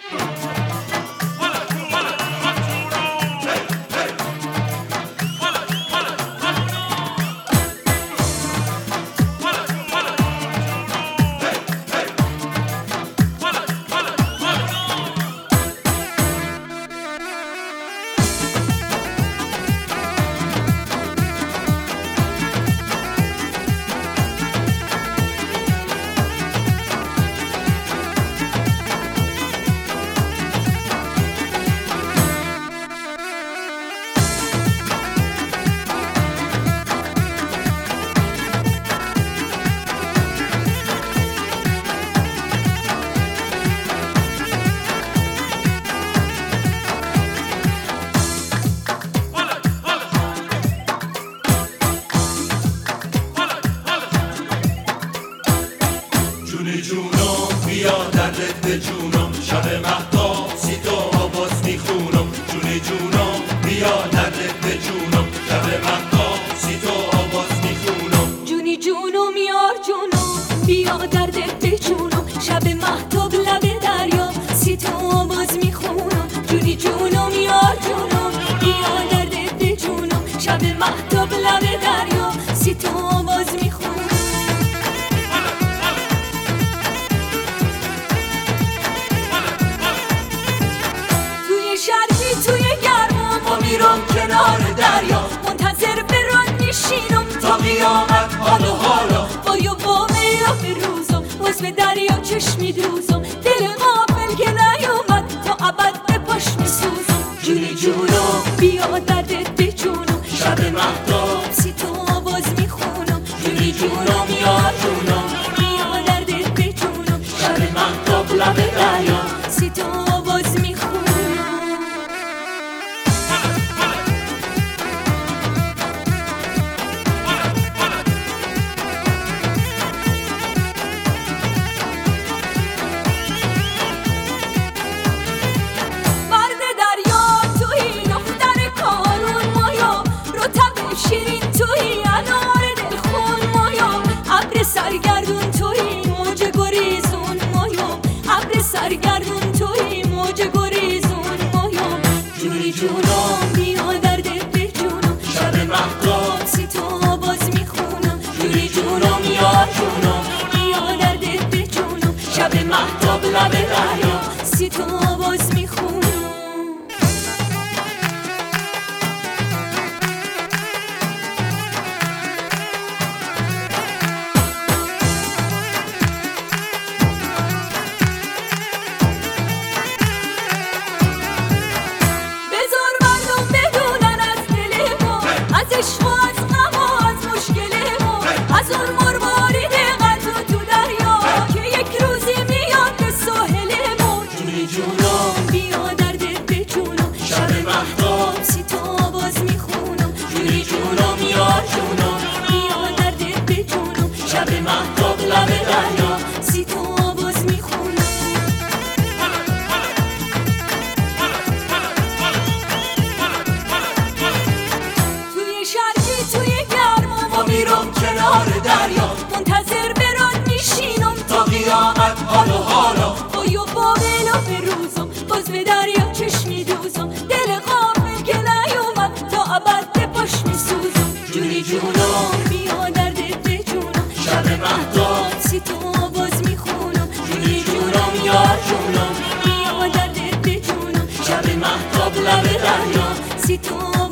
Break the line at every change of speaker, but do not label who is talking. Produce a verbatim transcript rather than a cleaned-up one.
جون جونم بیا دردت به جونم، شب مهتاب سی تو آواز میخونم. جون جونم بیا دردت به جونم، شب مهتاب سی تو آواز میخونم.
جونی جونم یار جونم بیا دردت به جونم، شب مهتاب لب دریا سی تو آواز میخونم. جونی جونم یار جونم بیا دردت به جونم، شب مهتاب لب دریا سی تو آواز میخونم. توی گرما ما میرم کنار دریا، منتظر برات میشینم
تا قیامت حال و حالا.
با یو با میرا به روزم باز به دریا چشمی دوزم، دل غافل که نیومد تا ابد به پاش میسوزم.
جونی جونم
بیا دردت به جونم،
شب مهتاب
سی تو آواز میخونم.
جونی جونم یار جونم
بیا دردت به جونم،
شب مهتاب لب دریا
سی تو آواز میخونم. سرگردون توی موج گریزون مایم، ابر سرگردون توی موج گریزون مایم.
جونی جونم
بیا دردت به جونم،
شب مهتاب
سی تو آواز میخونم.
جونی جونم یار جونم
بیا دردت به جونم،
شب مهتاب لب دریا
سی تو آواز میخونم.
شب مهتاب لب دریا
سی تو آواز میخونم. توی شرقی توی گرما
ما میرم کنار دریا،
منتظر برات میشینم
تا قیامت حال و حالا.
با یو با بلا به روزم باز به دریا چشمی دوزم، دل غافل که نیومد تا ابد به پاش میسوزم.
جونی جونم
بیا دردت به جونم،
شب مهتاب
سی تو آواز میخونم.
جونی جونم یار جونم
بیا دردت به جونم،
شب مهتاب لب دریا
سی تو